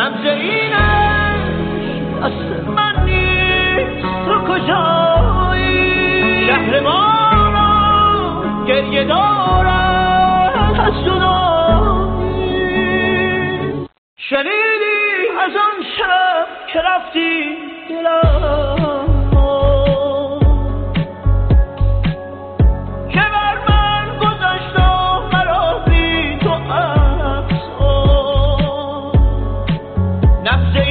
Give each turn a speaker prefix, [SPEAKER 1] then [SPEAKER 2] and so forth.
[SPEAKER 1] نبض اینش دست من نیست، تو کجایی؟ شهر ما را گریه دارد از جدایی. شنیدی از آن شب که رفتی دلم که بر من گذشت و مرا بی تو افسون. نبض